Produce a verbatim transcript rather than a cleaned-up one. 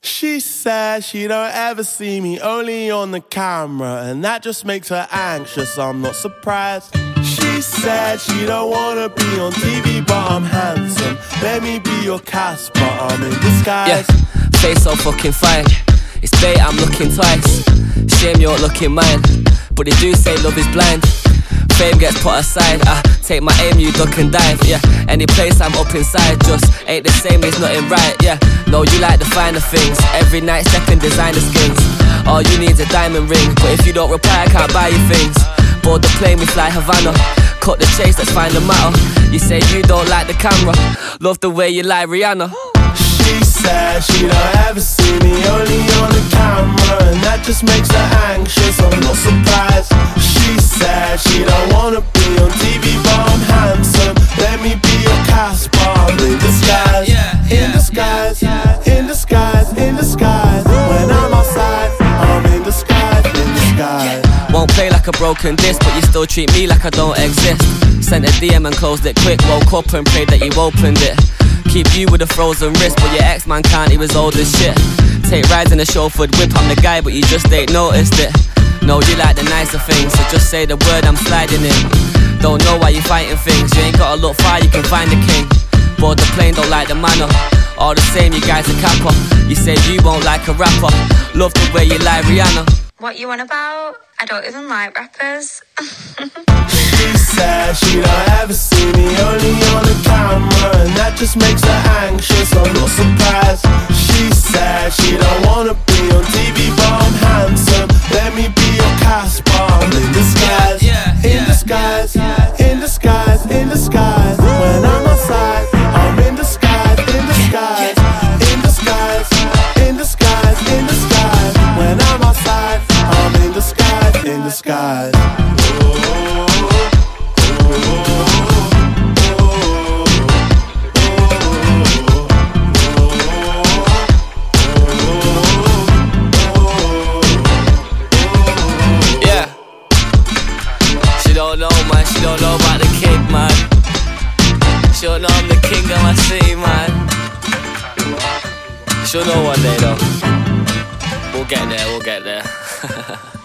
She says she don't ever see me, only on the camera, and that just makes her anxious, I'm not surprised. She said she don't wanna be on T V, but I'm handsome. Let me be your Casper, I'm in disguise. Yeah, face so fucking fine. It's bait, I'm looking twice. Shame you're looking mine, but they do say love is blind. Fame gets put aside, I take my aim, you duck and dive, yeah. Any place I'm up inside just ain't the same, there's nothing right, yeah. No, you like the finer things, every night second designer skins. All you need's a diamond ring, but if you don't reply I can't buy you things. Board the plane, we fly Havana, cut the chase, let's find the matter. You say you don't like the camera, love the way you like Rihanna. She says she don't ever see me, only on the camera, and that just makes her anxious, I'm not surprised. She said she don't wanna be on T V, but I'm handsome. Let me be your Casper, I'm in disguise. In disguise, in disguise, in disguise. When I'm outside, I'm in disguise, in disguise. Won't play like a broken disc, but you still treat me like I don't exist. Sent a D M and closed it quick, woke up and prayed that you opened it. Keep you with a frozen wrist, but your ex-man can't, he was old as shit. Take rides in a chauffeured whip, I'm the guy, but you just ain't noticed it. No, you like the nicer things, so just say the word, I'm sliding in. Don't know why you fighting things, you ain't gotta look far, you can find the king. Board the plane, don't like the manner. All the same, you guys are capper. You say you won't like a rapper, love the way you like Rihanna. What you on about? I don't even like rappers. She says she don't ever see me, only on the camera, and that just makes her anxious, I'm not surprised. She says she don't wanna be on T V, but I'm handsome. Let me be your Casper, I'm in disguise. In disguise, in disguise, in disguise. When I'm outside, I'm in disguise, in disguise. In disguise, in disguise, in disguise. When I'm outside, I'm in disguise, in disguise. Don't know, man, she don't know about the kid, man. She don't know I'm the king of my city, man. She'll know one day, though. We'll get there, we'll get there.